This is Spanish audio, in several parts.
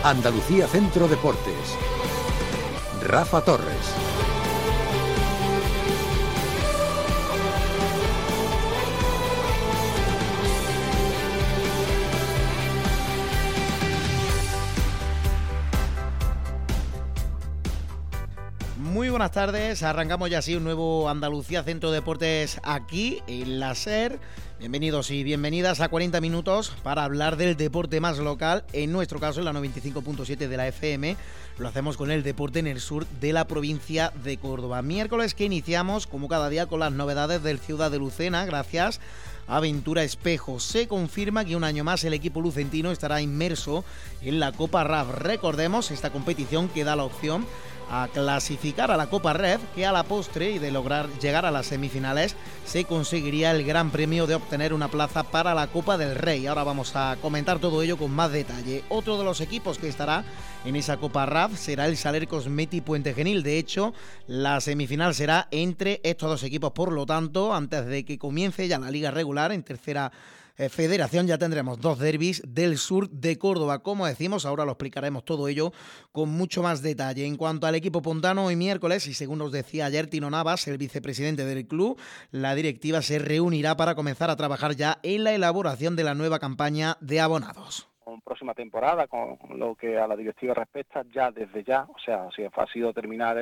Andalucía Centro Deportes. Rafa Torres. Muy buenas tardes, arrancamos ya así un nuevo Andalucía Centro Deportes aquí en la SER. Bienvenidos y bienvenidas a 40 minutos para hablar del deporte más local, en nuestro caso en la 95.7 de la FM. Lo hacemos con el deporte en el sur de la provincia de Córdoba. Miércoles que iniciamos, como cada día, con las novedades del Ciudad de Lucena, gracias a Ventura Espejo. Se confirma que un año más el equipo lucentino estará inmerso en la Copa RAF. Recordemos esta competición que da la opción a clasificar a la Copa Red, que a la postre y de lograr llegar a las semifinales se conseguiría el gran premio de obtener una plaza para la Copa del Rey. Ahora vamos a comentar todo ello con más detalle. Otro de los equipos que estará en esa Copa RAF será el Saler Cosmeti Puente Genil. De hecho, la semifinal será entre estos dos equipos. Por lo tanto, antes de que comience ya la liga regular en tercera federación, ya tendremos dos derbis del sur de Córdoba. Como decimos, ahora lo explicaremos todo ello con mucho más detalle. En cuanto al equipo puntano, hoy miércoles, y según nos decía ayer Tino Navas, el vicepresidente del club, la directiva se reunirá para comenzar a trabajar ya en la elaboración de la nueva campaña de abonados. Con próxima temporada, con lo que a la directiva respecta, ya desde ya, o sea, si ha sido terminar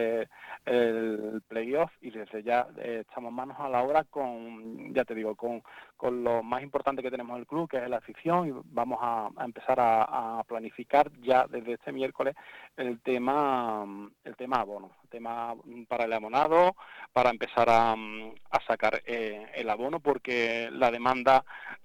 el playoff y desde ya estamos manos a la obra con, ya te digo, con lo más importante que tenemos en el club, que es la afición, y vamos a empezar a planificar ya desde este miércoles el tema abono, el tema para el abonado, para empezar a sacar el abono, porque la demanda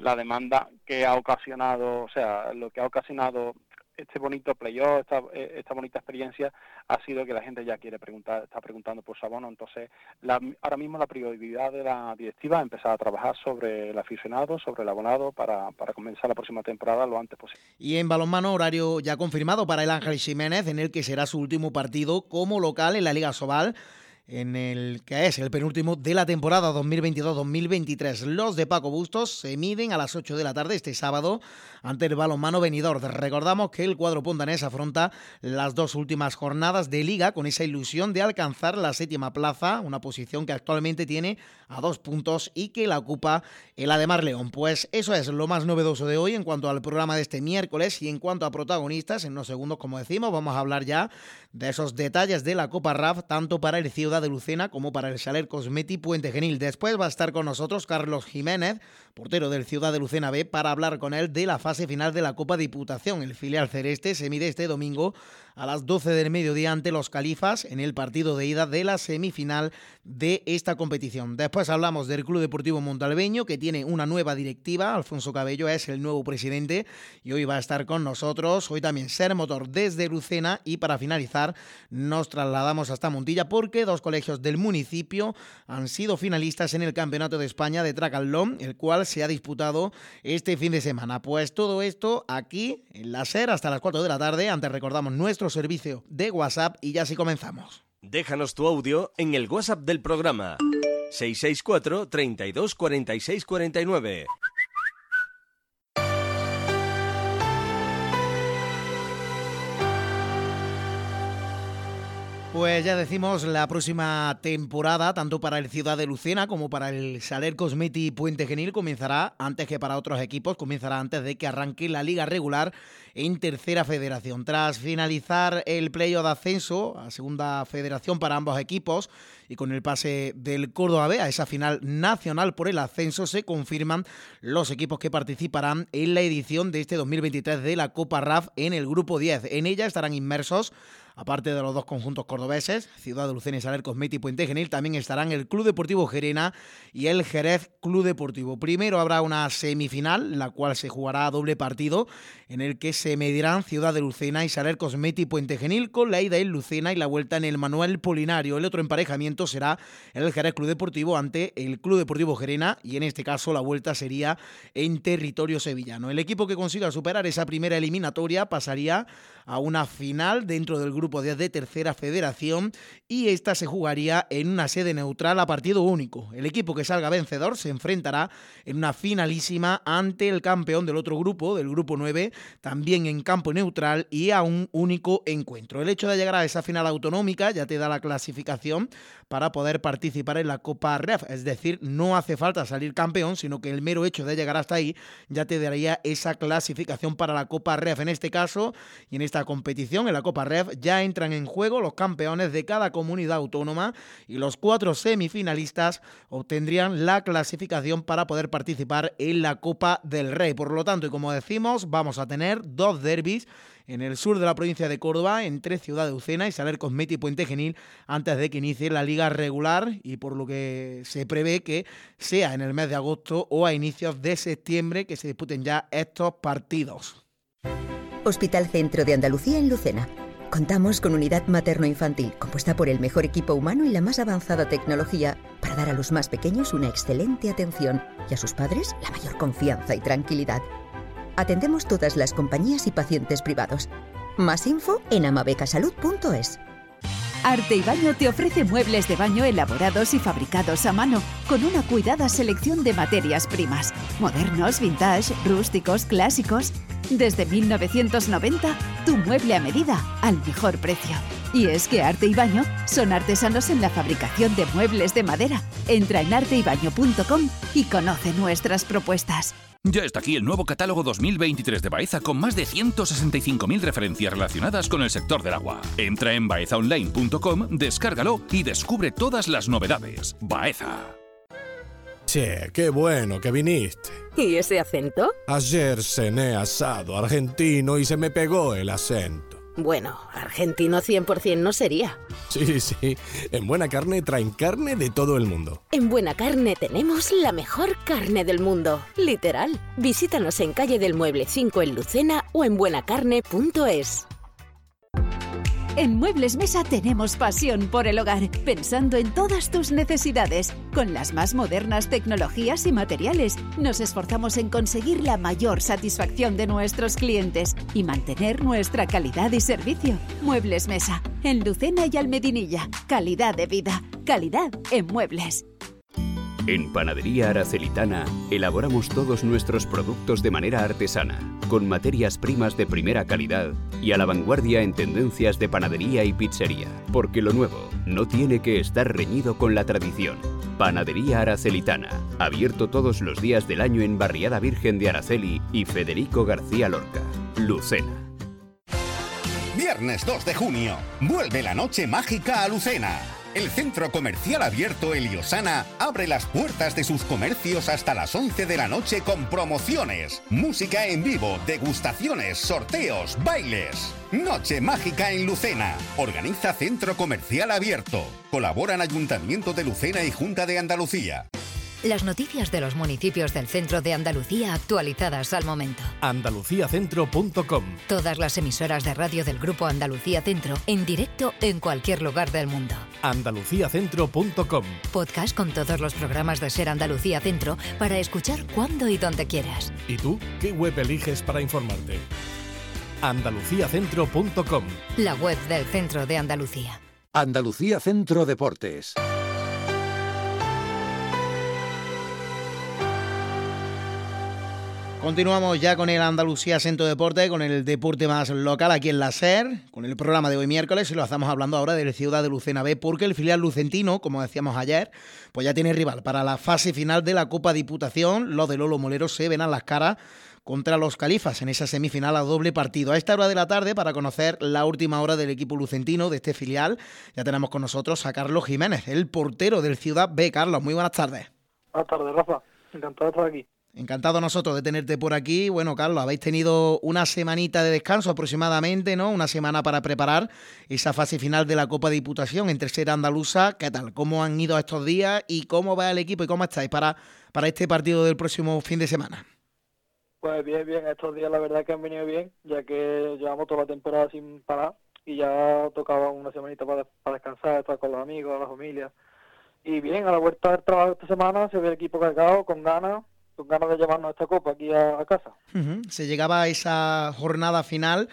que ha ocasionado, o sea, lo que ha ocasionado este bonito playoff, esta bonita experiencia, ha sido que la gente ya está preguntando por su abono. Entonces, ahora mismo la prioridad de la directiva es empezar a trabajar sobre el aficionado, sobre el abonado, para comenzar la próxima temporada lo antes posible. Y en balonmano, horario ya confirmado para el Ángel Ximénez, en el que será su último partido como local en la Liga Sobal, en el que es el penúltimo de la temporada 2022-2023. Los de Paco Bustos se miden a las 8 de la tarde este sábado ante el Balonmano Benidorm. Recordamos que el cuadro puntanés afronta las dos últimas jornadas de liga con esa ilusión de alcanzar la séptima plaza, una posición que actualmente tiene a 2 puntos y que la ocupa el Ademar León. Pues eso es lo más novedoso de hoy en cuanto al programa de este miércoles. Y en cuanto a protagonistas, en unos segundos, como decimos, vamos a hablar ya de esos detalles de la Copa RAF, tanto para el Ciudad de Lucena como para el Saler Cosmeti Puente Genil. Después va a estar con nosotros Carlos Jiménez, portero del Ciudad de Lucena B, para hablar con él de la fase final de la Copa Diputación. El filial celeste se mide este domingo a las 12 del mediodía ante los Califas en el partido de ida de la semifinal de esta competición. Después hablamos del Club Deportivo Montalbeño, que tiene una nueva directiva. Alfonso Cabello es el nuevo presidente y hoy va a estar con nosotros. Hoy también Ser Motor desde Lucena, y para finalizar nos trasladamos hasta Montilla porque dos colegios del municipio han sido finalistas en el Campeonato de España de Track-and-Loan, el cual se ha disputado este fin de semana. Pues todo esto aquí en la SER hasta las 4 de la tarde. Antes recordamos nuestro servicio de WhatsApp y ya sí comenzamos. Déjanos tu audio en el WhatsApp del programa 664 32 46 49. Pues ya decimos, la próxima temporada, tanto para el Ciudad de Lucena como para el Saler Cosmeti Puente Genil, comenzará antes que para otros equipos, comenzará antes de que arranque la liga regular en tercera federación. Tras finalizar el playoff de ascenso a segunda federación para ambos equipos y con el pase del Córdoba B a esa final nacional por el ascenso, se confirman los equipos que participarán en la edición de este 2023 de la Copa RAF en el grupo 10. En ella estarán inmersos, aparte de los dos conjuntos cordobeses, Ciudad de Lucena y Saler Cosmeti Puente Genil, también estarán el Club Deportivo Gerena y el Jerez Club Deportivo. Primero habrá una semifinal, la cual se jugará a doble partido, en el que se medirán Ciudad de Lucena y Saler Cosmeti Puente Genil, con la ida en Lucena y la vuelta en el Manuel Polinario. El otro emparejamiento será el Jerez Club Deportivo ante el Club Deportivo Gerena, y en este caso la vuelta sería en territorio sevillano. El equipo que consiga superar esa primera eliminatoria pasaría a una final dentro del grupo grupo 10 de Tercera Federación, y esta se jugaría en una sede neutral a partido único. El equipo que salga vencedor se enfrentará en una finalísima ante el campeón del otro grupo, del grupo 9, también en campo neutral y a un único encuentro. El hecho de llegar a esa final autonómica ya te da la clasificación para poder participar en la Copa REF, es decir, no hace falta salir campeón, sino que el mero hecho de llegar hasta ahí ya te daría esa clasificación para la Copa REF. En este caso y en esta competición, en la Copa REF, ya entran en juego los campeones de cada comunidad autónoma y los 4 semifinalistas obtendrían la clasificación para poder participar en la Copa del Rey. Por lo tanto, y como decimos, vamos a tener 2 derbis en el sur de la provincia de Córdoba, entre Ciudad de Lucena y Saler Cosmete y Puente Genil, antes de que inicie la liga regular, y por lo que se prevé que sea en el mes de agosto o a inicios de septiembre que se disputen ya estos partidos. Hospital Centro de Andalucía en Lucena. Contamos con unidad materno-infantil, compuesta por el mejor equipo humano y la más avanzada tecnología para dar a los más pequeños una excelente atención y a sus padres la mayor confianza y tranquilidad. Atendemos todas las compañías y pacientes privados. Más info en amabecasalud.es. Arte y Baño te ofrece muebles de baño elaborados y fabricados a mano, con una cuidada selección de materias primas, modernos, vintage, rústicos, clásicos. Desde 1990, tu mueble a medida, al mejor precio. Y es que Arte y Baño son artesanos en la fabricación de muebles de madera. Entra en arteybaño.com y conoce nuestras propuestas. Ya está aquí el nuevo catálogo 2023 de Baeza, con más de 165.000 referencias relacionadas con el sector del agua. Entra en baezaonline.com, descárgalo y descubre todas las novedades. Baeza. Che, qué bueno que viniste. ¿Y ese acento? Ayer cené asado argentino y se me pegó el acento. Bueno, argentino 100% no sería. Sí, en Buena Carne traen carne de todo el mundo. En Buena Carne tenemos la mejor carne del mundo, literal. Visítanos en Calle del Mueble 5 en Lucena o en buenacarne.es. En Muebles Mesa tenemos pasión por el hogar, pensando en todas tus necesidades. Con las más modernas tecnologías y materiales, nos esforzamos en conseguir la mayor satisfacción de nuestros clientes y mantener nuestra calidad y servicio. Muebles Mesa, en Lucena y Almedinilla. Calidad de vida, calidad en muebles. En Panadería Aracelitana elaboramos todos nuestros productos de manera artesana, con materias primas de primera calidad y a la vanguardia en tendencias de panadería y pizzería, porque lo nuevo no tiene que estar reñido con la tradición. Panadería Aracelitana, abierto todos los días del año en Barriada Virgen de Araceli y Federico García Lorca, Lucena. Viernes 2 de junio, vuelve la noche mágica a Lucena. El centro comercial abierto Eliosana abre las puertas de sus comercios hasta las 11 de la noche con promociones, música en vivo, degustaciones, sorteos, bailes. Noche mágica en Lucena. Organiza Centro Comercial Abierto. Colaboran Ayuntamiento de Lucena y Junta de Andalucía. Las noticias de los municipios del centro de Andalucía actualizadas al momento. Andaluciacentro.com. Todas las emisoras de radio del Grupo Andalucía Centro en directo en cualquier lugar del mundo. Andaluciacentro.com. Podcast con todos los programas de Ser Andalucía Centro para escuchar cuando y donde quieras. ¿Y tú qué web eliges para informarte? Andaluciacentro.com. La web del Centro de Andalucía. Andalucía Centro Deportes. Continuamos ya con el Andalucía Centro Deporte, con el deporte más local aquí en la SER, con el programa de hoy miércoles, y lo estamos hablando ahora del Ciudad de Lucena B, porque el filial lucentino, como decíamos ayer, pues ya tiene rival para la fase final de la Copa Diputación. Los de Lolo Molero se ven a las caras contra los Califas en esa semifinal a doble partido. A esta hora de la tarde, para conocer la última hora del equipo lucentino de este filial, ya tenemos con nosotros a Carlos Jiménez, el portero del Ciudad B. Carlos, muy buenas tardes. Buenas tardes, Rafa. Encantado de estar aquí. Encantado nosotros de tenerte por aquí. Bueno, Carlos, habéis tenido una semanita de descanso aproximadamente, ¿no? Una semana para preparar esa fase final de la Copa Diputación en tercera andaluza. ¿Qué tal? ¿Cómo han ido estos días y cómo va el equipo y cómo estáis para este partido del próximo fin de semana? Pues bien, estos días la verdad que han venido bien, ya que llevamos toda la temporada sin parar y ya tocaba una semanita para descansar, estar con los amigos, la familia. Y bien, a la vuelta del trabajo esta semana se ve el equipo cargado, con ganas de llevarnos esta copa aquí a casa. Se llegaba a esa jornada final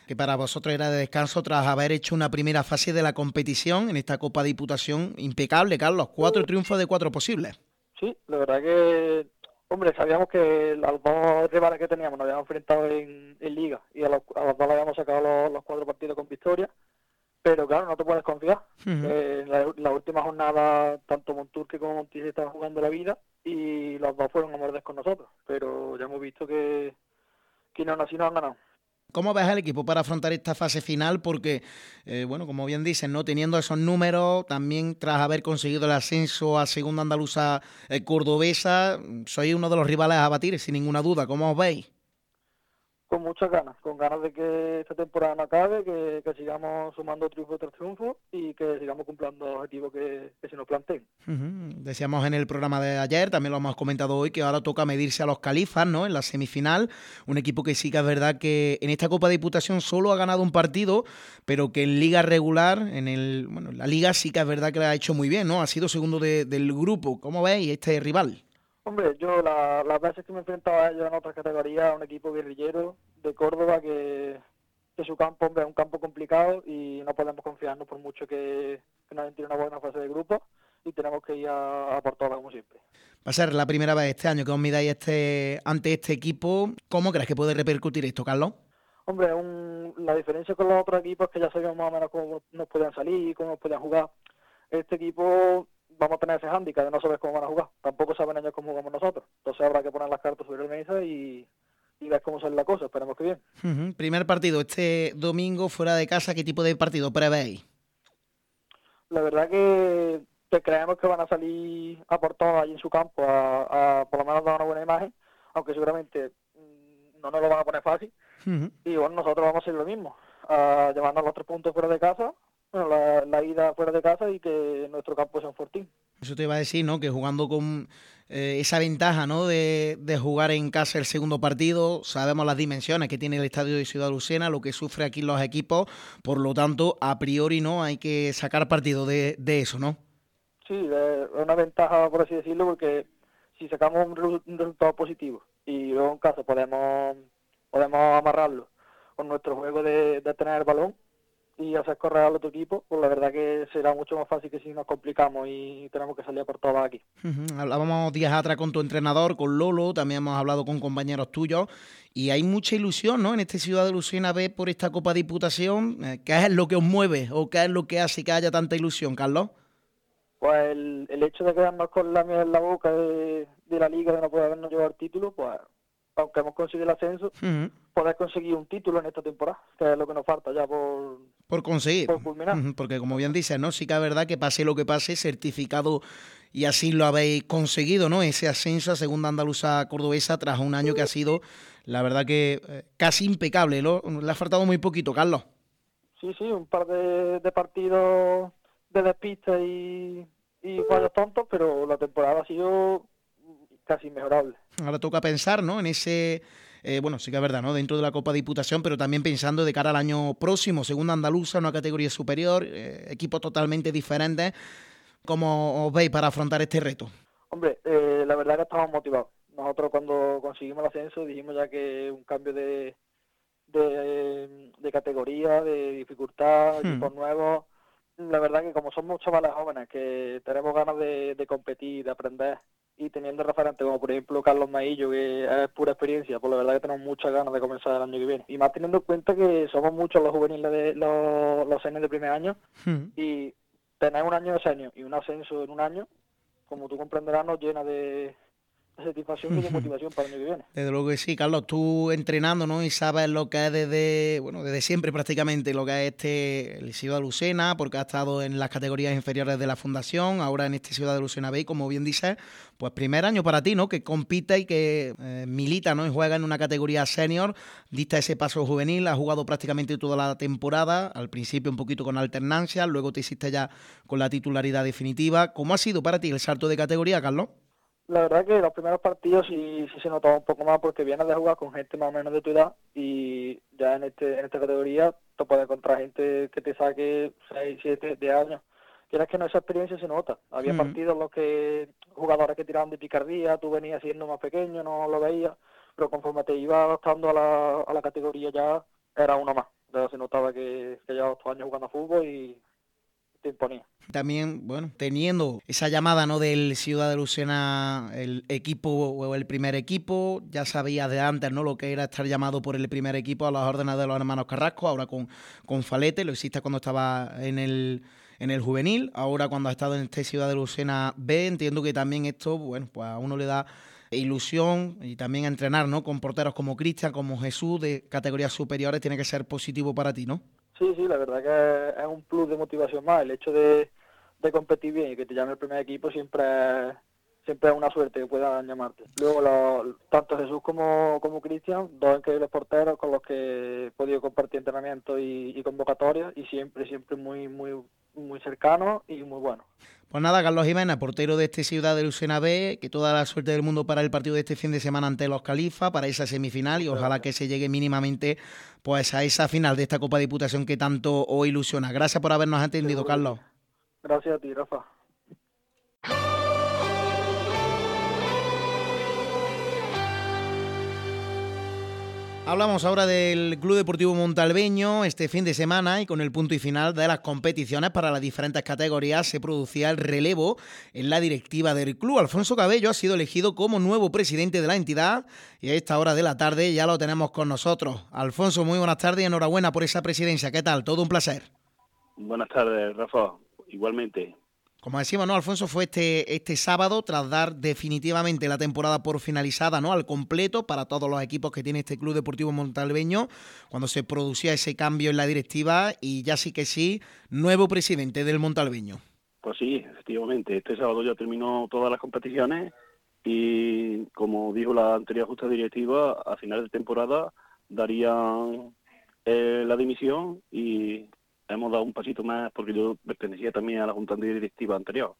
que para vosotros era de descanso tras haber hecho una primera fase de la competición en esta Copa Diputación impecable, Carlos. 4 triunfos de 4 posibles. Sí, la verdad que, hombre, sabíamos que los dos rivales que teníamos nos habíamos enfrentado en Liga y a los dos le habíamos sacado los 4 partidos con victoria, pero claro, no te puedes confiar. La última jornada, tanto Monturque como Montiel estaban jugando la vida y los dos fueron a morder con nosotros, pero ya hemos visto que no, así nos han ganado. ¿Cómo ves al equipo para afrontar esta fase final? Porque, bueno, como bien dicen, ¿no? Teniendo esos números, también tras haber conseguido el ascenso a Segunda Andaluza Cordobesa, sois uno de los rivales a batir, sin ninguna duda. ¿Cómo os veis? Con muchas ganas, con ganas de que esta temporada no acabe, que sigamos sumando triunfo tras triunfo y que sigamos cumpliendo los objetivos que se nos planteen. Decíamos en el programa de ayer, también lo hemos comentado hoy, que ahora toca medirse a los Califas, ¿no? En la semifinal, un equipo que sí que es verdad que en esta Copa de Diputación solo ha ganado un partido, pero que en liga regular, en la liga sí que es verdad que lo ha hecho muy bien, ¿no? Ha sido segundo del grupo. ¿Cómo veis este rival? Hombre, yo las veces que me he enfrentado a ellos en otras categorías, un equipo guerrillero de Córdoba que su campo, hombre, es un campo complicado y no podemos confiarnos por mucho que nos tiene una buena fase de grupo y tenemos que ir a por todas como siempre. Va a ser la primera vez este año que os midáis ante este equipo. ¿Cómo crees que puede repercutir esto, Carlos? Hombre, la diferencia con los otros equipos es que ya sabíamos más o menos cómo nos podían salir, cómo nos podían jugar. Este equipo vamos a tener ese hándicap de no saber cómo van a jugar. Tampoco saben ellos cómo jugamos nosotros. Entonces habrá que poner las cartas sobre la mesa y ver cómo sale la cosa. Esperemos que bien. Primer partido este domingo fuera de casa. ¿Qué tipo de partido prevéis? La verdad que creemos que van a salir a por todas allí en su campo a por lo menos dar una buena imagen, aunque seguramente no nos lo van a poner fácil. Y bueno, nosotros vamos a hacer lo mismo, a llevarnos los 3 puntos fuera de casa, bueno, la ida fuera de casa y que nuestro campo sea un fortín. Eso te iba a decir, ¿no? Que jugando con esa ventaja, ¿no? De jugar en casa el segundo partido, sabemos las dimensiones que tiene el estadio de Ciudad Lucena, lo que sufre aquí los equipos, por lo tanto, a priori, ¿no? Hay que sacar partido de eso, ¿no? Sí, es una ventaja, por así decirlo, porque si sacamos un resultado positivo y luego en casa podemos amarrarlo con nuestro juego de tener el balón y hacer correr al otro equipo, pues la verdad que será mucho más fácil que si nos complicamos y tenemos que salir por todas aquí. Hablábamos días atrás con tu entrenador, con Lolo, también hemos hablado con compañeros tuyos y hay mucha ilusión, ¿no? En este Ciudad de Lucena B por esta Copa Diputación. ¿Qué es lo que os mueve o qué es lo que hace que haya tanta ilusión, Carlos? Pues el hecho de quedarnos con la miel en la boca de la liga, de no poder habernos llevado el título, pues aunque hemos conseguido el ascenso, poder conseguir un título en esta temporada, que es lo que nos falta ya por conseguir, por culminar. Porque como bien dices, ¿no? Sí que es verdad que pase lo que pase, certificado y así lo habéis conseguido, ¿no? Ese ascenso a Segunda Andaluza Cordobesa tras un año que ha sido, la verdad que casi impecable, ¿no? Le ha faltado muy poquito, Carlos. Sí, un par de partidos de despista y fallos tontos, pero la temporada ha sido casi inmejorable. Ahora toca pensar, ¿no? En ese, bueno, sí que es verdad, ¿no? Dentro de la Copa Diputación, pero también pensando de cara al año próximo, Segunda Andaluza, una categoría superior, equipos totalmente diferentes. ¿Cómo os veis para afrontar este reto? Hombre, la verdad que estamos motivados. Nosotros cuando conseguimos el ascenso dijimos ya que un cambio de categoría, de dificultad, equipos nuevos. La verdad que como somos chavales jóvenes que tenemos ganas de competir, de aprender y teniendo referentes como por ejemplo Carlos Maillo, que es pura experiencia, pues la verdad que tenemos muchas ganas de comenzar el año que viene. Y más teniendo en cuenta que somos muchos los juveniles de los seniors de primer año y tener un año de senior y un ascenso en un año, como tú comprenderás, nos llena de satisfacción y de motivación para el año que viene. Desde luego que sí, Carlos, tú entrenando, ¿no? Y sabes lo que es desde siempre prácticamente, lo que es el Ciudad de Lucena, porque ha estado en las categorías inferiores de la Fundación, ahora en este Ciudad de Lucena B, como bien dices, pues primer año para ti, ¿no? Que compita y que milita, ¿no? Y juega en una categoría senior, diste ese paso juvenil, has jugado prácticamente toda la temporada, al principio un poquito con alternancia, luego te hiciste ya con la titularidad definitiva. ¿Cómo ha sido para ti el salto de categoría, Carlos? La verdad que los primeros partidos sí se notaba un poco más porque vienes de jugar con gente más o menos de tu edad y ya en esta categoría te puedes encontrar gente que te saque 6, 7, 10 años. Quieras que no, esa experiencia se nota. Había partidos en los que jugadores que tiraban de picardía, tú venías siendo más pequeño, no lo veías, pero conforme te ibas adaptando a la categoría ya era uno más. se notaba que llevaba 8 años jugando a fútbol y te imponía. También, bueno, teniendo esa llamada, ¿no?, del Ciudad de Lucena, el equipo o el primer equipo, ya sabías de antes, ¿no?, lo que era estar llamado por el primer equipo a las órdenes de los hermanos Carrasco, ahora con Falete, lo hiciste cuando estaba en el juvenil, ahora cuando has estado en este Ciudad de Lucena B, entiendo que también esto, bueno, pues a uno le da ilusión y también entrenar, ¿no?, con porteros como Cristian, como Jesús, de categorías superiores, tiene que ser positivo para ti, ¿no? Sí, la verdad que es un plus de motivación más. El hecho de competir bien y que te llame el primer equipo siempre es una suerte que puedan llamarte. Luego, tanto Jesús como Cristian, dos increíbles porteros con los que he podido compartir entrenamiento y convocatorias, y siempre muy cercanos y muy buenos. Pues nada, Carlos Jiménez, portero de este Ciudad de Lucena B, que toda la suerte del mundo para el partido de este fin de semana ante los Califas, para esa semifinal, y ojalá que se llegue mínimamente pues a esa final de esta Copa de Diputación que tanto os ilusiona. Gracias por habernos atendido, Carlos. Gracias a ti, Rafa. Hablamos ahora del Club Deportivo Montalbeño. Este fin de semana, y con el punto y final de las competiciones para las diferentes categorías, se producía el relevo en la directiva del club. Alfonso Cabello ha sido elegido como nuevo presidente de la entidad y a esta hora de la tarde ya lo tenemos con nosotros. Alfonso, muy buenas tardes y enhorabuena por esa presidencia. ¿Qué tal? Todo un placer. Buenas tardes, Rafa. Igualmente. Como decimos, ¿no, Alfonso? Fue este sábado, tras dar definitivamente la temporada por finalizada, ¿no?, al completo para todos los equipos que tiene este Club Deportivo Montalbeño, cuando se producía ese cambio en la directiva y ya sí que sí, nuevo presidente del Montalbeño. Pues sí, efectivamente. Este sábado ya terminó todas las competiciones y, como dijo la anterior junta directiva, a final de temporada darían la dimisión y hemos dado un pasito más, porque yo pertenecía también a la junta directiva anterior,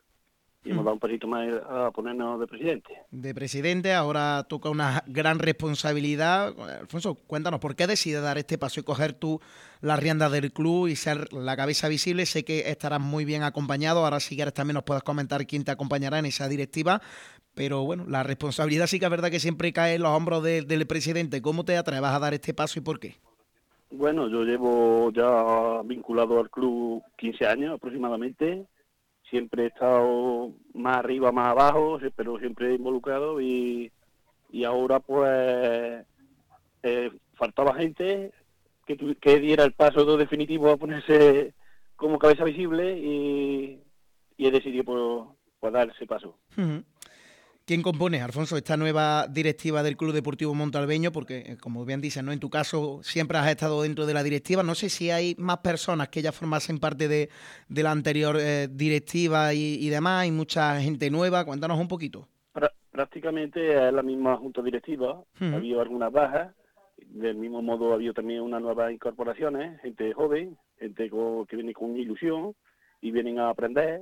y hemos dado un pasito más a ponernos de presidente. De presidente, ahora toca una gran responsabilidad. Alfonso, cuéntanos, ¿por qué decides dar este paso y coger tú las riendas del club y ser la cabeza visible? Sé que estarás muy bien acompañado, ahora si quieres también nos puedes comentar quién te acompañará en esa directiva, pero bueno, la responsabilidad sí que es verdad que siempre cae en los hombros del presidente. ¿Cómo te atreves a dar este paso y por qué? Bueno, yo llevo ya vinculado al club 15 años aproximadamente. Siempre he estado más arriba, más abajo, pero siempre involucrado y ahora pues faltaba gente que diera el paso definitivo a ponerse como cabeza visible y he decidido pues dar ese paso. Uh-huh. ¿Quién compone, Alfonso, esta nueva directiva del Club Deportivo Montalbeño? Porque, como bien dices, ¿no?, en tu caso siempre has estado dentro de la directiva. No sé si hay más personas que ya formasen parte de la anterior directiva y demás. Hay mucha gente nueva. Cuéntanos un poquito. Prácticamente es la misma junta directiva. Ha habido algunas bajas. Del mismo modo ha habido también unas nuevas incorporaciones. Gente joven, gente que viene con ilusión y vienen a aprender.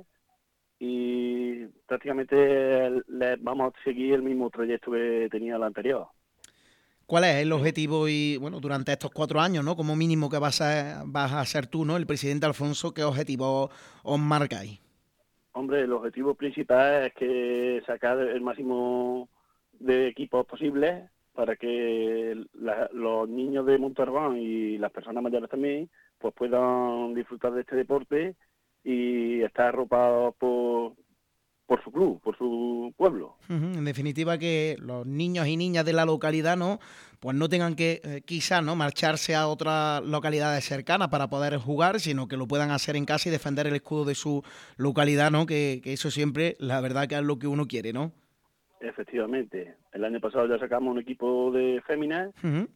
Y prácticamente vamos a seguir el mismo trayecto que tenía la anterior. ¿Cuál es el objetivo y, bueno, durante estos 4 años, ¿no?, como mínimo que vas a ser tú, ¿no?, el presidente Alfonso, qué objetivo os marcáis? Hombre, el objetivo principal es que sacar el máximo de equipos posibles para que los niños de Montalbán y las personas mayores también pues puedan disfrutar de este deporte y estar arropados por su club, por su pueblo. En definitiva, que los niños y niñas de la localidad pues no tengan que quizás no marcharse a otras localidades cercanas para poder jugar, sino que lo puedan hacer en casa y defender el escudo de su localidad, ¿no? Que eso siempre, la verdad, que es lo que uno quiere, ¿no? Efectivamente. El año pasado ya sacamos un equipo de féminas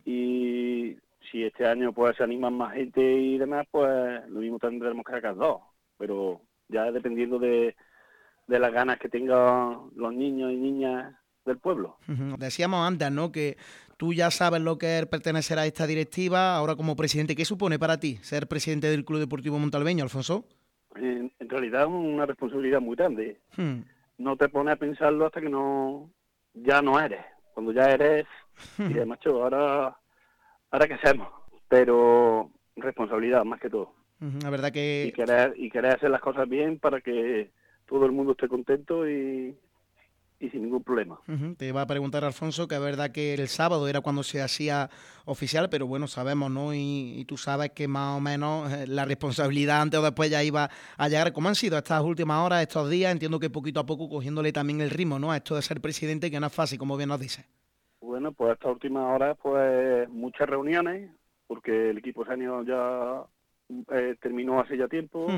y si este año pues se animan más gente y demás, pues lo mismo tendremos que sacar 2. Pero ya dependiendo de las ganas que tengan los niños y niñas del pueblo. Decíamos antes, ¿no?, que tú ya sabes lo que es pertenecer a esta directiva. Ahora, como presidente, ¿qué supone para ti ser presidente del Club Deportivo Montalbeño, Alfonso? En realidad es una responsabilidad muy grande. No te pones a pensarlo hasta que ya no eres. Cuando ya eres, y macho, ahora qué hacemos. Pero responsabilidad más que todo. La verdad que... Y querer hacer las cosas bien para que todo el mundo esté contento y y sin ningún problema. Te iba a preguntar, Alfonso, que es verdad que el sábado era cuando se hacía oficial, pero bueno, sabemos, ¿no? Y tú sabes que más o menos la responsabilidad antes o después ya iba a llegar. ¿Cómo han sido estas últimas horas, estos días? Entiendo que poquito a poco cogiéndole también el ritmo, ¿no? A esto de ser presidente, que no es fácil, como bien nos dice. Bueno, pues estas últimas horas, pues muchas reuniones, porque el equipo senior ya terminó hace ya tiempo,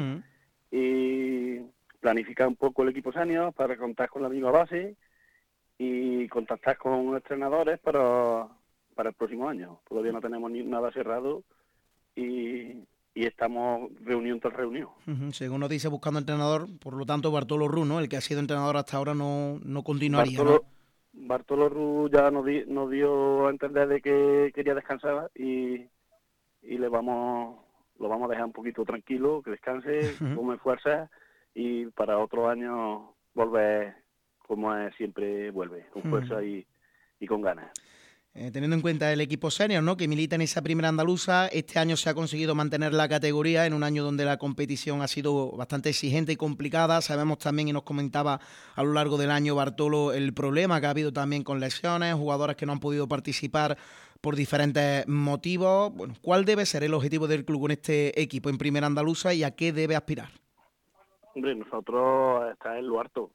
y planificar un poco el equipo senior para contar con la misma base y contactar con entrenadores para el próximo año. Todavía no tenemos nada cerrado y estamos reunión tras reunión. Según nos dice, buscando entrenador, por lo tanto Bartolo Ru, ¿no? El que ha sido entrenador hasta ahora no continuaría, Bartolo Ru ya nos dio a entender de que quería descansar y lo vamos a dejar un poquito tranquilo, que descanse, tome fuerza, y para otro año volver como siempre vuelve, con fuerza y con ganas. Teniendo en cuenta el equipo senior, ¿no?, que milita en esa primera andaluza, este año se ha conseguido mantener la categoría en un año donde la competición ha sido bastante exigente y complicada. Sabemos también, y nos comentaba a lo largo del año Bartolo, el problema que ha habido también con lesiones, jugadores que no han podido participar por diferentes motivos. Bueno, ¿cuál debe ser el objetivo del club con este equipo en primera andaluza y a qué debe aspirar? Hombre, nosotros está en lo harto.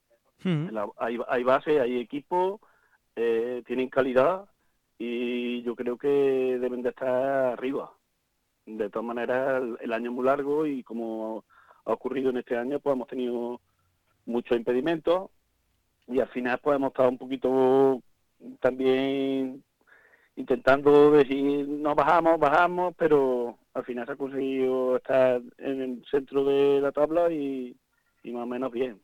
Hay base, hay equipo, tienen calidad y yo creo que deben de estar arriba. De todas maneras, el año es muy largo y como ha ocurrido en este año, pues hemos tenido muchos impedimentos y al final pues hemos estado un poquito también intentando decir no bajamos, pero al final se ha conseguido estar en el centro de la tabla y más o menos bien.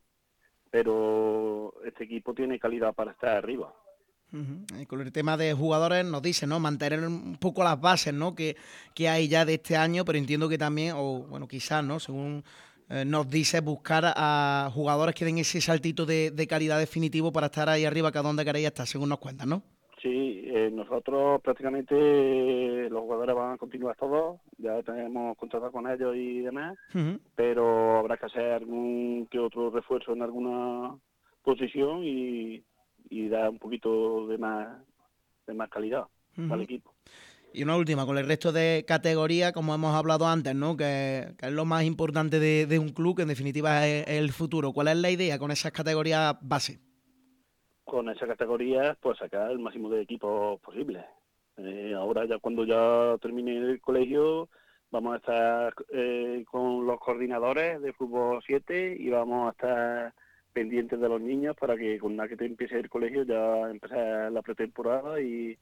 Pero este equipo tiene calidad para estar arriba. Y con el tema de jugadores nos dice, ¿no?, mantener un poco las bases, ¿no?, que hay ya de este año, pero entiendo que también, o bueno, quizás, ¿no?, según nos dice, buscar a jugadores que den ese saltito de calidad definitivo para estar ahí arriba, que a donde queréis estar, según nos cuentan, ¿no? Sí, nosotros prácticamente los jugadores van a continuar todos, ya tenemos contratado con ellos y demás, pero habrá que hacer algún que otro refuerzo en alguna posición y dar un poquito de más calidad al equipo. Y una última, con el resto de categorías, como hemos hablado antes, ¿no?, que es lo más importante de un club, que en definitiva es el futuro. ¿Cuál es la idea con esas categorías base? Con esa categoría, pues sacar el máximo de equipos posible. Ahora ya cuando ya termine el colegio vamos a estar con los coordinadores de fútbol 7 y vamos a estar pendientes de los niños para que con la que te empiece el colegio ya empezar la pretemporada y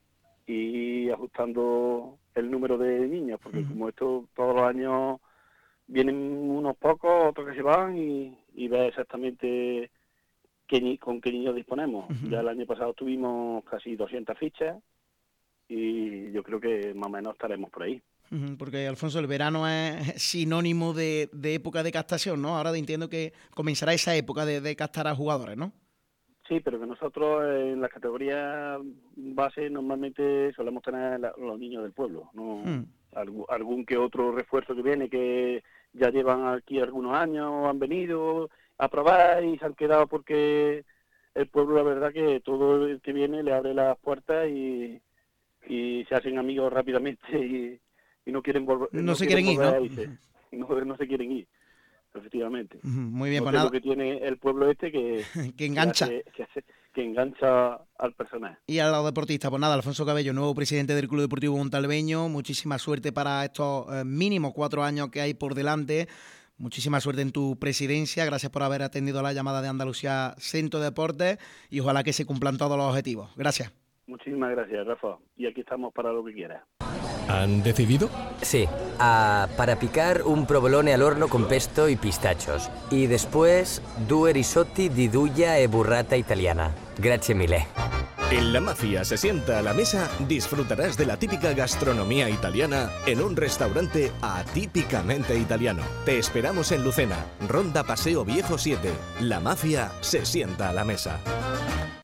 ajustando el número de niños, porque como esto todos los años vienen unos pocos, otros que se van y ver exactamente con qué niños disponemos. Ya el año pasado tuvimos casi 200 fichas y yo creo que más o menos estaremos por ahí. Porque, Alfonso, el verano es sinónimo de época de captación, ¿no? Ahora entiendo que comenzará esa época de captar a jugadores, ¿no? Sí, pero que nosotros en las categorías base normalmente solemos tener los niños del pueblo, ¿no? Algún que otro refuerzo que viene, que ya llevan aquí algunos años, han venido a probar y se han quedado porque el pueblo, la verdad, que todo el que viene le abre las puertas y se hacen amigos rápidamente y no quieren volver. No se quieren ir, ¿no? No se quieren ir, efectivamente. Muy bien, pues nada. Lo que tiene el pueblo que engancha. Que engancha al personal. Y a los deportistas, pues nada, Alfonso Cabello, nuevo presidente del Club Deportivo Montalbeño, muchísima suerte para estos mínimos 4 años que hay por delante. Muchísima suerte en tu presidencia, gracias por haber atendido la llamada de Andalucía Centro Deportes y ojalá que se cumplan todos los objetivos. Gracias. Muchísimas gracias, Rafa, y aquí estamos para lo que quieras. ¿Han decidido? Sí, para picar un provolone al horno con pesto y pistachos. Y después, 2 risotti di duja e burrata italiana. Grazie mille. En La Mafia se sienta a la mesa, disfrutarás de la típica gastronomía italiana en un restaurante atípicamente italiano. Te esperamos en Lucena, Ronda Paseo Viejo 7. La Mafia se sienta a la mesa.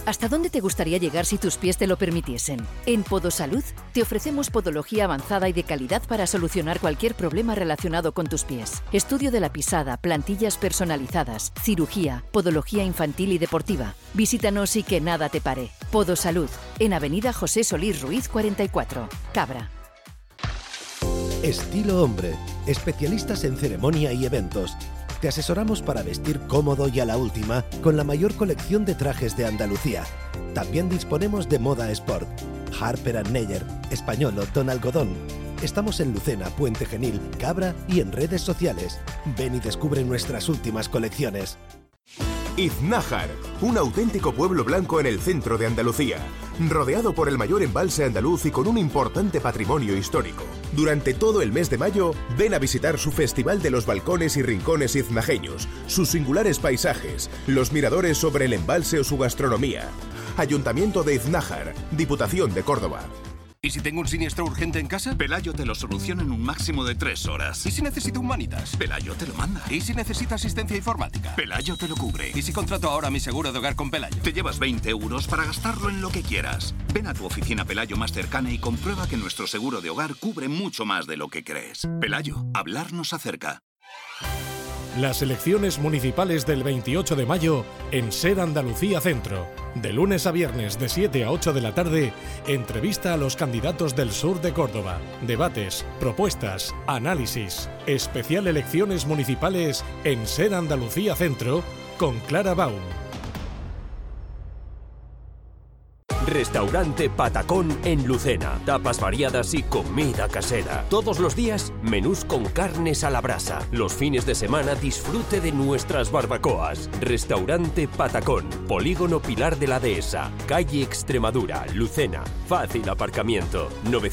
¿Hasta dónde te gustaría llegar si tus pies te lo permitiesen? En Podosalud te ofrecemos podología avanzada y de calidad para solucionar cualquier problema relacionado con tus pies. Estudio de la pisada, plantillas personalizadas, cirugía, podología infantil y deportiva. Visítanos y que nada te pare. Podosalud, en Avenida José Solís Ruiz 44, Cabra. Estilo Hombre, especialistas en ceremonia y eventos. Te asesoramos para vestir cómodo y a la última con la mayor colección de trajes de Andalucía. También disponemos de moda sport. Harper & Neyer, Españolo, Don Algodón. Estamos en Lucena, Puente Genil, Cabra y en redes sociales. Ven y descubre nuestras últimas colecciones. Iznájar, un auténtico pueblo blanco en el centro de Andalucía, rodeado por el mayor embalse andaluz y con un importante patrimonio histórico. Durante todo el mes de mayo, ven a visitar su Festival de los Balcones y Rincones Iznajeños, sus singulares paisajes, los miradores sobre el embalse o su gastronomía. Ayuntamiento de Iznájar, Diputación de Córdoba. ¿Y si tengo un siniestro urgente en casa? Pelayo te lo soluciona en un máximo de 3 horas. ¿Y si necesito un Humanitas? Pelayo te lo manda. ¿Y si necesito asistencia informática? Pelayo te lo cubre. ¿Y si contrato ahora mi seguro de hogar con Pelayo? Te llevas 20 euros para gastarlo en lo que quieras. Ven a tu oficina Pelayo más cercana y comprueba que nuestro seguro de hogar cubre mucho más de lo que crees. Pelayo, hablarnos acerca. Las elecciones municipales del 28 de mayo en SER Andalucía Centro. De lunes a viernes de 7 a 8 de la tarde, entrevista a los candidatos del sur de Córdoba. Debates, propuestas, análisis. Especial elecciones municipales en SER Andalucía Centro con Clara Baum. Restaurante Patacón en Lucena. Tapas variadas y comida casera. Todos los días, menús con carnes a la brasa. Los fines de semana, disfrute de nuestras barbacoas. Restaurante Patacón. Polígono Pilar de la Dehesa. Calle Extremadura, Lucena. Fácil aparcamiento.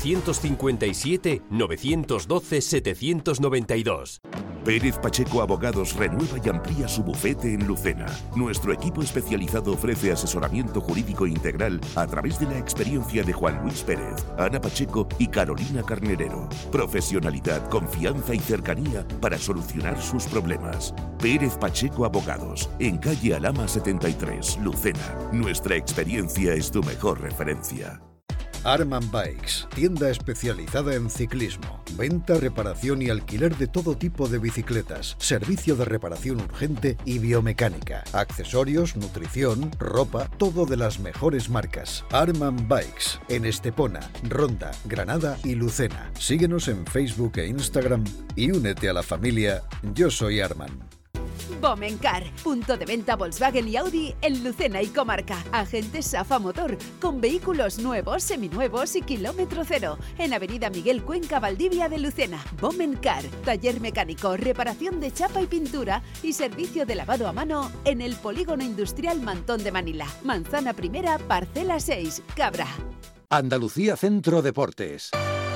957-912-792. Pérez Pacheco Abogados renueva y amplía su bufete en Lucena. Nuestro equipo especializado ofrece asesoramiento jurídico integral a través de la experiencia de Juan Luis Pérez, Ana Pacheco y Carolina Carnerero. Profesionalidad, confianza y cercanía para solucionar sus problemas. Pérez Pacheco Abogados, en calle Alhama 73, Lucena. Nuestra experiencia es tu mejor referencia. Arman Bikes, tienda especializada en ciclismo, venta, reparación y alquiler de todo tipo de bicicletas, servicio de reparación urgente y biomecánica, accesorios, nutrición, ropa, todo de las mejores marcas. Arman Bikes, en Estepona, Ronda, Granada y Lucena. Síguenos en Facebook e Instagram y únete a la familia Yo Soy Arman. Bomencar, punto de venta Volkswagen y Audi en Lucena y comarca. Agente Safa Motor, con vehículos nuevos, seminuevos y kilómetro cero. En Avenida Miguel Cuenca, Valdivia de Lucena. Bomencar, taller mecánico, reparación de chapa y pintura y servicio de lavado a mano en el Polígono Industrial Mantón de Manila. Manzana Primera, parcela 6, Cabra. Andalucía Centro Deportes.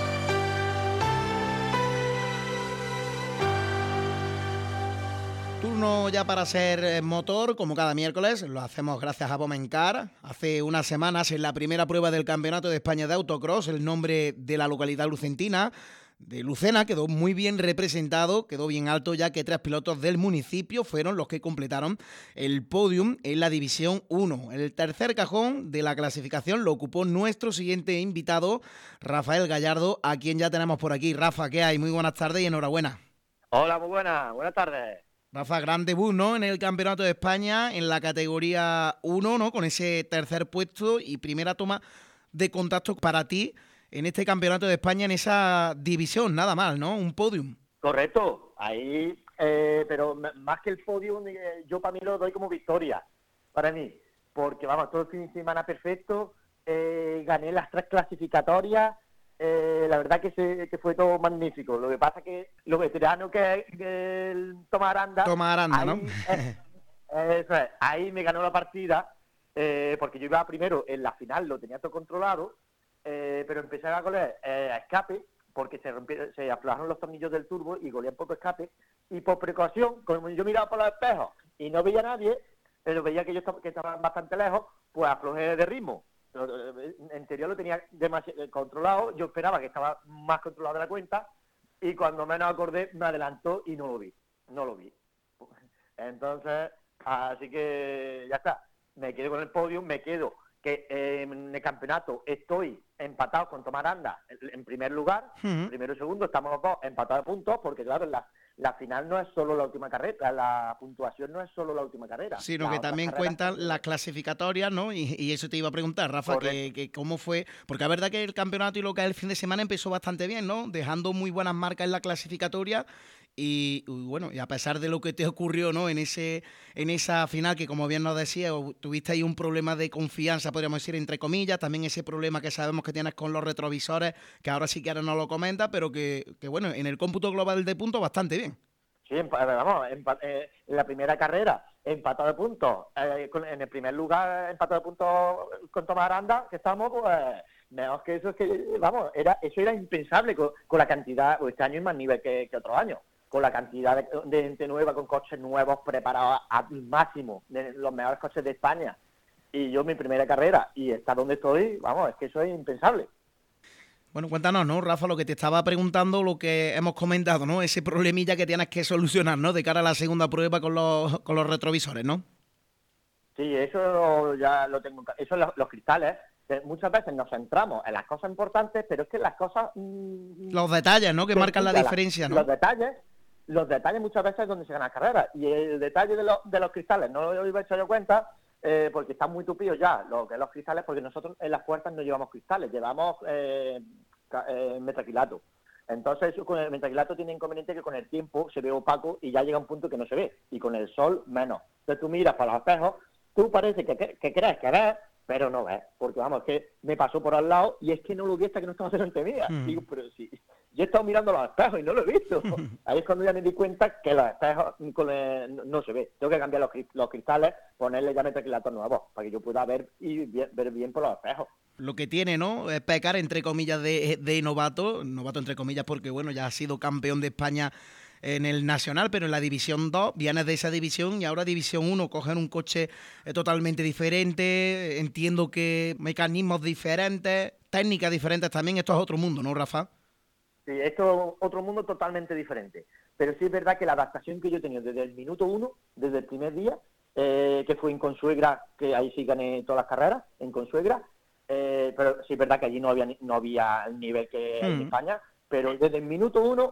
Turno ya para ser motor, como cada miércoles, lo hacemos gracias a Bomencar. Hace unas semanas, en la primera prueba del Campeonato de España de Autocross, el nombre de la localidad lucentina, de Lucena, quedó muy bien representado, quedó bien alto, ya que 3 pilotos del municipio fueron los que completaron el podium en la División 1. El tercer cajón de la clasificación lo ocupó nuestro siguiente invitado, Rafael Gallardo, a quien ya tenemos por aquí. Rafa, ¿qué hay? Muy buenas tardes y enhorabuena. Hola, muy buenas tardes. Rafa, gran debut, ¿no?, en el Campeonato de España, en la categoría 1, ¿no?, con ese tercer puesto y primera toma de contacto para ti en este Campeonato de España, en esa división, nada mal, ¿no?, un podium. Correcto, ahí, pero más que el podium, yo para mí lo doy como victoria, para mí, porque vamos, todo el fin de semana perfecto, gané las 3 clasificatorias. La verdad que fue todo magnífico. Lo que pasa es que los veteranos que el Tomás Aranda, ahí, ¿no? Eso es, ahí me ganó la partida, porque yo iba primero en la final, lo tenía todo controlado, pero empecé a coger a escape, porque se aflojaron los tornillos del turbo y golía un poco escape, y por precaución, como yo miraba por los espejos y no veía a nadie, pero veía que estaban bastante lejos, pues aflojé de ritmo. En teoría lo tenía demasiado controlado, yo esperaba que estaba más controlado de la cuenta, y cuando menos acordé me adelantó y no lo vi. Entonces, así que ya está. me quedo con el podio, me quedo que en el campeonato estoy empatado con Tomás Aranda en primer lugar, primero y segundo, estamos los dos empatados de puntos, porque claro, la final no es solo la última carrera, la puntuación no es solo la última carrera. Sino que también cuentan las clasificatorias, ¿no? Y eso te iba a preguntar, Rafa, que cómo fue, porque la verdad que el campeonato y lo que es el fin de semana empezó bastante bien, ¿no? Dejando muy buenas marcas en la clasificatoria. Y bueno, y a pesar de lo que te ocurrió, ¿no? En esa final, que como bien nos decías, tuviste ahí un problema de confianza, podríamos decir, entre comillas, también ese problema que sabemos que tienes con los retrovisores, que ahora sí que ahora no lo comentas, pero que bueno, en el cómputo global de puntos bastante bien. Sí, vamos, en la primera carrera, empatado de puntos, en el primer lugar, empatado de puntos con Tomás Aranda, que estamos, pues, mejor que eso, es que, vamos, eso era impensable con la cantidad, este año es más nivel que otros años, con la cantidad de gente nueva, con coches nuevos preparados al máximo, de los mejores coches de España. Y yo mi primera carrera, y estar donde estoy, vamos, es que eso es impensable. Bueno, cuéntanos, ¿no, Rafa? Lo que te estaba preguntando, lo que hemos comentado, ¿no? Ese problemilla que tienes que solucionar, ¿no? De cara a la segunda prueba con los retrovisores, ¿no? Sí, eso ya lo tengo. Eso los cristales. Muchas veces nos centramos en las cosas importantes, pero es que las cosas... los detalles, ¿no? Que marcan la diferencia, ¿no? Los detalles muchas veces es donde se ganan carreras. Y el detalle de los cristales, no lo he hecho yo cuenta, porque están muy tupidos ya, lo que es los cristales, porque nosotros en las puertas no llevamos cristales, llevamos metacrilato. Entonces, con el metacrilato tiene inconveniente que con el tiempo se ve opaco y ya llega un punto que no se ve. Y con el sol, menos. Entonces tú miras para los espejos, tú parece que crees que ves, pero no ves, porque vamos, es que me pasó por al lado y es que no lo vi hasta que no estaba delante mía. Digo, pero sí, yo he estado mirando los espejos y no lo he visto. Ahí es cuando ya me di cuenta que los espejos no se ve. Tengo que cambiar los cristales, ponerle ya metacrilato nuevos, para que yo pueda ver bien por los espejos. Lo que tiene, ¿no? Es pecar, entre comillas, de novato entre comillas, porque bueno, ya ha sido campeón de España en el Nacional, pero en la División 2, vienes de esa división y ahora División 1, cogen un coche totalmente diferente, entiendo que mecanismos diferentes, técnicas diferentes también, esto es otro mundo, ¿no, Rafa? Sí, esto es otro mundo totalmente diferente, pero sí es verdad que la adaptación que yo he tenido desde el minuto 1, desde el primer día, que fue en Consuegra, que ahí sí gané todas las carreras, en Consuegra, pero sí es verdad que allí no había el nivel que hay en España, pero desde el minuto 1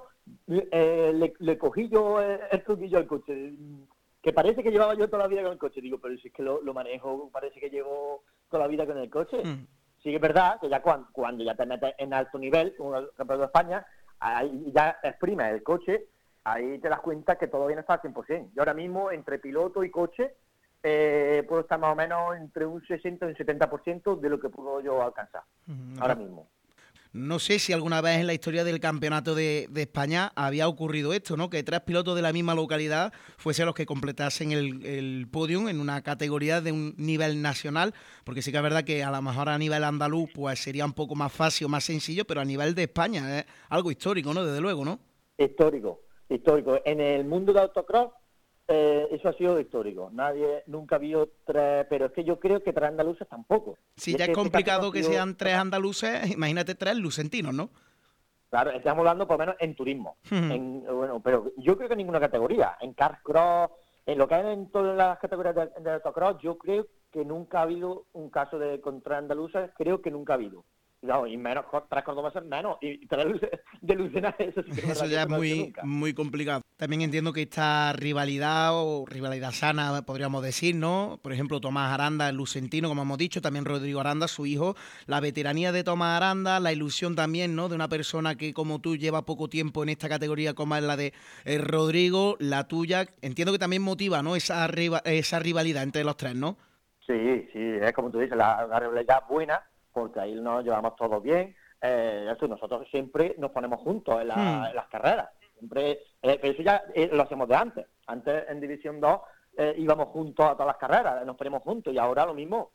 le cogí yo el truquillo al coche, que parece que llevaba yo toda la vida con el coche. Digo, pero si es que lo manejo, parece que llevo toda la vida con el coche. Sí que es verdad que ya cuando ya te metes en alto nivel, como el campeonato de España, ahí ya exprimes el coche, ahí te das cuenta que todo viene hasta al 100%. Y ahora mismo, entre piloto y coche, puedo estar más o menos entre un 60 y un 70% de lo que puedo yo alcanzar, ahora mismo. No sé si alguna vez en la historia del campeonato de España había ocurrido esto, ¿no? Que 3 pilotos de la misma localidad fuesen los que completasen el podium en una categoría de un nivel nacional, porque sí que es verdad que a lo mejor a nivel andaluz pues sería un poco más fácil o más sencillo, pero a nivel de España es algo histórico, ¿no? Desde luego, ¿no? Histórico. En el mundo de autocross eso ha sido histórico. Nunca vio 3, pero es que yo creo que 3 andaluces tampoco. Si ya es complicado que sean 3 andaluces, imagínate 3 lucentinos, ¿no? Claro, estamos hablando por lo menos en turismo. Bueno, pero yo creo que en ninguna categoría. En carcross, en lo que hay en todas las categorías de autocross, yo creo que nunca ha habido un caso con 3 andaluces, creo que nunca ha habido. No, y menos 3 cordobeses menos, y 3 de Lucena, eso sí que eso ya es muy complicado. También entiendo que esta rivalidad o rivalidad sana, podríamos decir, ¿no? Por ejemplo, Tomás Aranda, el lucentino, como hemos dicho, también Rodrigo Aranda, su hijo, la veteranía de Tomás Aranda, la ilusión también, ¿no? De una persona que, como tú, lleva poco tiempo en esta categoría, como es la de Rodrigo, la tuya. Entiendo que también motiva, ¿no? Esa rivalidad entre los 3, ¿no? Sí, es como tú dices, la rivalidad buena, porque ahí nos llevamos todos bien. Nosotros siempre nos ponemos juntos en las carreras. Siempre, pero eso ya lo hacemos de antes. Antes en División 2 íbamos juntos a todas las carreras, nos ponemos juntos, y ahora lo mismo.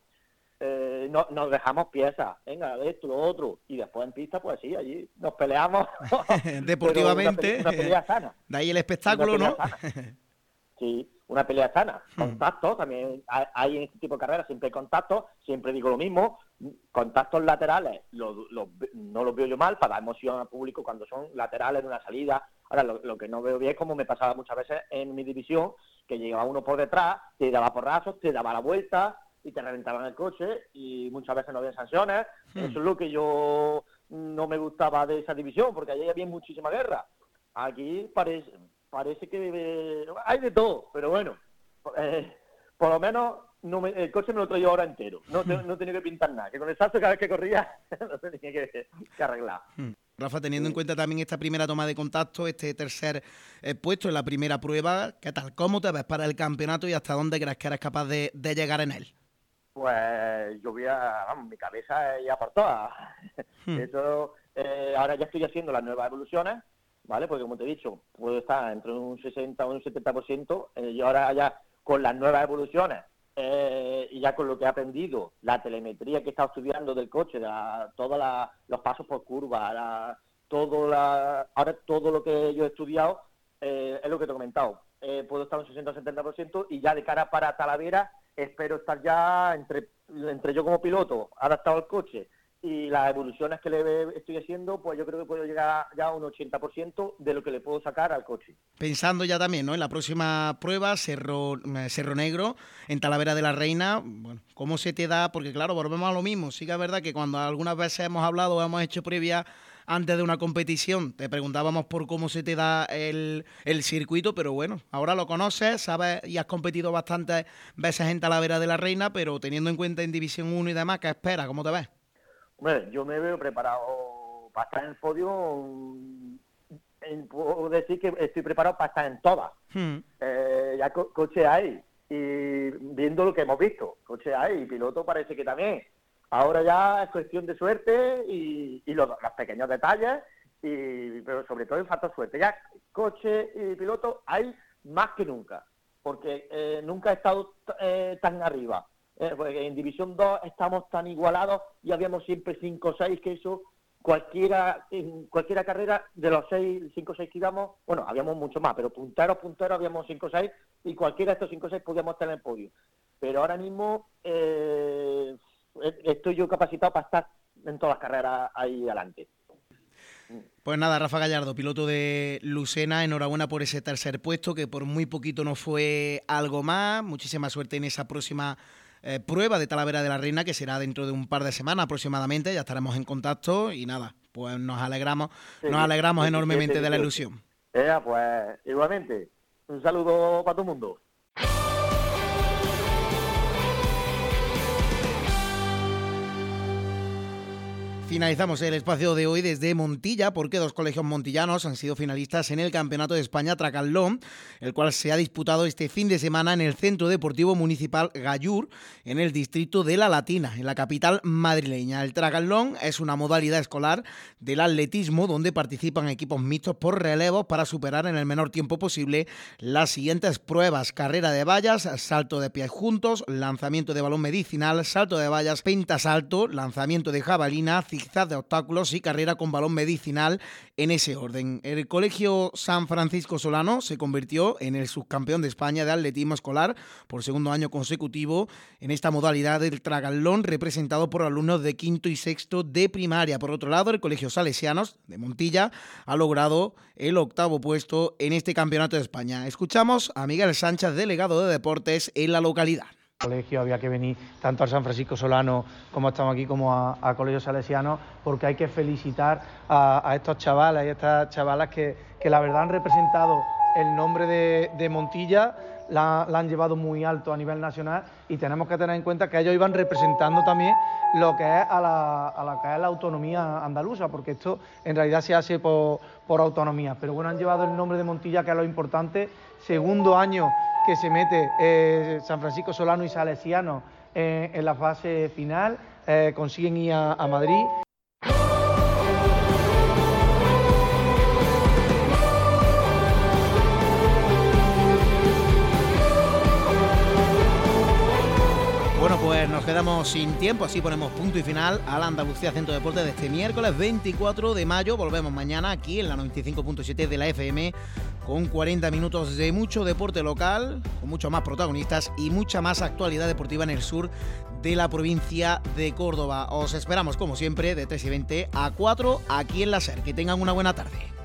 Nos dejamos piezas, venga, esto, lo otro, y después en pista, pues sí, allí nos peleamos. Deportivamente. Una pelea sana. De ahí el espectáculo, ¿no? Sí, una pelea sana. Contactos, también hay en este tipo de carreras, siempre hay contactos, siempre digo lo mismo. Contactos laterales, no los veo yo mal, para dar emoción al público cuando son laterales de una salida. Ahora, lo que no veo bien es como me pasaba muchas veces en mi división, que llegaba uno por detrás, te daba porrazos, te daba la vuelta, y te reventaban el coche y muchas veces no había sanciones. Eso es lo que yo no me gustaba de esa división, porque allí había muchísima guerra. Aquí parece que hay de todo, pero bueno, por lo menos el coche me lo traigo ahora entero, no tenía que pintar nada, que con el salto cada vez que corría lo tenía que arreglar. Rafa, teniendo en cuenta también esta primera toma de contacto, este tercer puesto en la primera prueba, ¿qué tal? ¿Cómo te ves para el campeonato y hasta dónde crees que eres capaz de llegar en él? Pues yo mi cabeza ya por todas. Eso, ahora ya estoy haciendo las nuevas evoluciones, ¿vale? Porque como te he dicho, puedo estar entre un 60 o un 70%, y ahora ya con las nuevas evoluciones, y ya con lo que he aprendido, la telemetría que he estado estudiando del coche, todos los pasos por curva, ahora todo lo que yo he estudiado, es lo que te he comentado. Puedo estar un 60 o 70%, y ya de cara para Talavera espero estar ya entre yo como piloto, adaptado al coche, y las evoluciones que le estoy haciendo, pues yo creo que puedo llegar ya a un 80% de lo que le puedo sacar al coche. Pensando ya también, ¿no?, en la próxima prueba, Cerro Negro, en Talavera de la Reina, bueno, ¿cómo se te da? Porque claro, volvemos a lo mismo. Sí que es verdad que cuando algunas veces hemos hablado, hemos hecho previa antes de una competición, te preguntábamos por cómo se te da el circuito, pero bueno, ahora lo conoces, sabes y has competido bastantes veces en Talavera de la Reina, pero teniendo en cuenta en División 1 y demás, ¿qué esperas? ¿Cómo te ves? Bueno, yo me veo preparado para estar en el podio, puedo decir que estoy preparado para estar en todas. Ya coche hay, y viendo lo que hemos visto, coche hay, y piloto parece que también. Ahora ya es cuestión de suerte y los pequeños detalles, pero sobre todo el factor suerte. Ya coche y piloto hay más que nunca, porque nunca he estado tan arriba. Porque en División 2 estamos tan igualados y habíamos siempre 5 o 6, que eso, en cualquiera carrera de los 5 o 6 que íbamos, bueno, habíamos mucho más, pero punteros habíamos 5 o 6, y cualquiera de estos 5 o 6 podíamos estar en el podio. Pero ahora mismo estoy yo capacitado para estar en todas las carreras ahí adelante. Pues nada, Rafa Gallardo, piloto de Lucena, enhorabuena por ese tercer puesto, que por muy poquito no fue algo más. Muchísima suerte en esa próxima prueba de Talavera de la Reina, que será dentro de un par de semanas aproximadamente. Ya estaremos en contacto y nada, pues nos alegramos enormemente de la ilusión. Pues igualmente, un saludo para todo el mundo. Finalizamos el espacio de hoy desde Montilla, porque 2 colegios montillanos han sido finalistas en el Campeonato de España Tracatlón, el cual se ha disputado este fin de semana en el Centro Deportivo Municipal Gallur, en el distrito de La Latina, en la capital madrileña. El tracatlón es una modalidad escolar del atletismo donde participan equipos mixtos por relevos para superar en el menor tiempo posible las siguientes pruebas: carrera de vallas, salto de pies juntos, lanzamiento de balón medicinal, salto de vallas, pentasalto, lanzamiento de jabalina, zigzag de obstáculos y carrera con balón medicinal, en ese orden. El Colegio San Francisco Solano se convirtió en el subcampeón de España de atletismo escolar por segundo año consecutivo en esta modalidad del tracatlón, representado por alumnos de quinto y sexto de primaria. Por otro lado, el Colegio Salesianos de Montilla ha logrado el 8º puesto en este Campeonato de España. Escuchamos a Miguel Sánchez, delegado de deportes en la localidad. Colegio había que venir tanto al San Francisco Solano como estamos aquí, como a Colegio Salesiano, porque hay que felicitar a estos chavales y a estas chavalas que la verdad han representado el nombre de Montilla, la han llevado muy alto a nivel nacional, y tenemos que tener en cuenta que ellos iban representando también lo que es a la autonomía andaluza, porque esto en realidad se hace por autonomía, pero bueno, han llevado el nombre de Montilla, que es lo importante. Segundo año que se mete San Francisco Solano y Salesiano en la fase final, consiguen ir a Madrid. Bueno, pues nos quedamos sin tiempo, así ponemos punto y final a la Andalucía Centro Deporte de este miércoles 24 de mayo. Volvemos mañana aquí en la 95.7 de la FM con 40 minutos de mucho deporte local, con muchos más protagonistas y mucha más actualidad deportiva en el sur de la provincia de Córdoba. Os esperamos, como siempre, de 3:20 a 4 aquí en la SER. Que tengan una buena tarde.